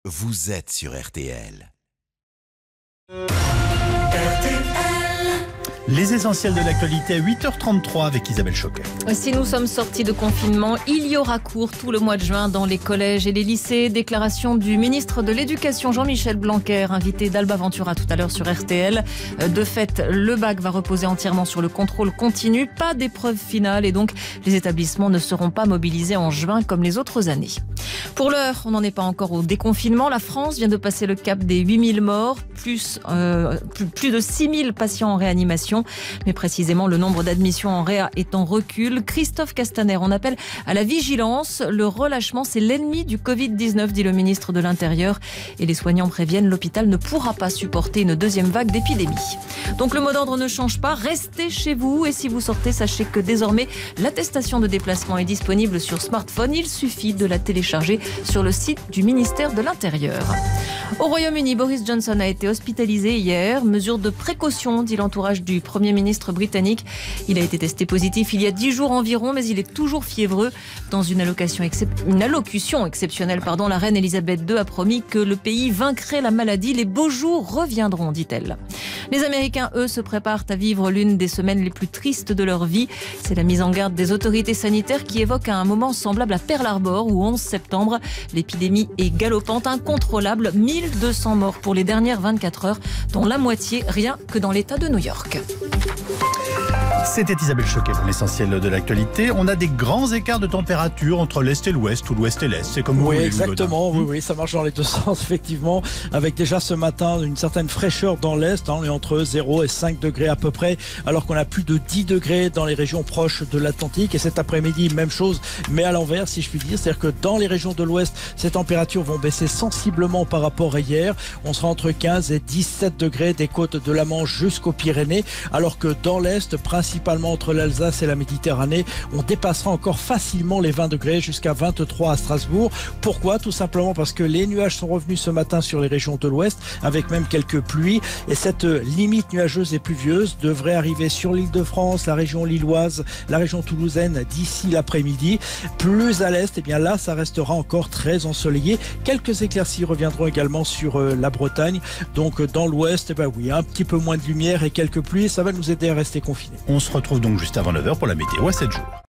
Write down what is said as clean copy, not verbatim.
vous êtes sur RTL. Les essentiels de l'actualité à 8h33 avec Isabelle Choquet. Si nous sommes sortis de confinement, il y aura cours tout le mois de juin dans les collèges et les lycées. Déclaration du ministre de l'Éducation Jean-Michel Blanquer, invité d'Alba Ventura tout à l'heure sur RTL. De fait, le bac va reposer entièrement sur le contrôle continu, pas d'épreuve finale et donc les établissements ne seront pas mobilisés en juin comme les autres années. Pour l'heure, on n'en est pas encore au déconfinement. La France vient de passer le cap des 8000 morts, plus de 6000 patients en réanimation. Mais précisément, le nombre d'admissions en réa est en recul. Christophe Castaner, on appelle à la vigilance. Le relâchement, c'est l'ennemi du Covid-19, dit le ministre de l'Intérieur. Et les soignants préviennent, l'hôpital ne pourra pas supporter une deuxième vague d'épidémie. Donc le mot d'ordre ne change pas, restez chez vous. Et si vous sortez, sachez que désormais, l'attestation de déplacement est disponible sur smartphone. Il suffit de la télécharger sur le site du ministère de l'Intérieur. Au Royaume-Uni, Boris Johnson a été hospitalisé hier. Mesure de précaution, dit l'entourage du Premier ministre britannique. Il a été testé positif il y a 10 jours environ, mais il est toujours fiévreux. Dans une allocution exceptionnelle, la reine Elisabeth II a promis que le pays vaincrait la maladie. Les beaux jours reviendront, dit-elle. Les Américains, eux, se préparent à vivre l'une des semaines les plus tristes de leur vie. C'est la mise en garde des autorités sanitaires qui évoque un moment semblable à Pearl Harbor, où 11 septembre, l'épidémie est galopante, incontrôlable. 1200 morts pour les dernières 24 heures, dont la moitié rien que dans l'État de New York. C'était Isabelle Choquet pour l'essentiel de l'actualité. On a des grands écarts de température entre l'Est et l'Ouest ou l'Ouest et l'Est. C'est comme vous voulez. Exactement. Oui, ça marche dans les deux sens, effectivement. Avec déjà ce matin une certaine fraîcheur dans l'Est. On est entre 0 et 5 degrés à peu près, alors qu'on a plus de 10 degrés dans les régions proches de l'Atlantique. Et cet après-midi, même chose, mais à l'envers, si je puis dire. C'est-à-dire que dans les régions de l'Ouest, ces températures vont baisser sensiblement par rapport à hier. On sera entre 15 et 17 degrés des côtes de la Manche jusqu'aux Pyrénées, alors que dans l'Est, principalement entre l'Alsace et la Méditerranée, on dépassera encore facilement les 20 degrés jusqu'à 23 à Strasbourg. Pourquoi ? Tout simplement parce que les nuages sont revenus ce matin sur les régions de l'Ouest, avec même quelques pluies. Et cette limite nuageuse et pluvieuse devrait arriver sur l'Île-de-France, la région lilloise, la région toulousaine d'ici l'après-midi. Plus à l'Est, là, ça restera encore très ensoleillé. Quelques éclaircies reviendront également sur la Bretagne. Donc dans l'Ouest, un petit peu moins de lumière et quelques pluies. Ça va nous aider à rester confinés. On se retrouve donc juste avant 9h pour la météo à 7 jours.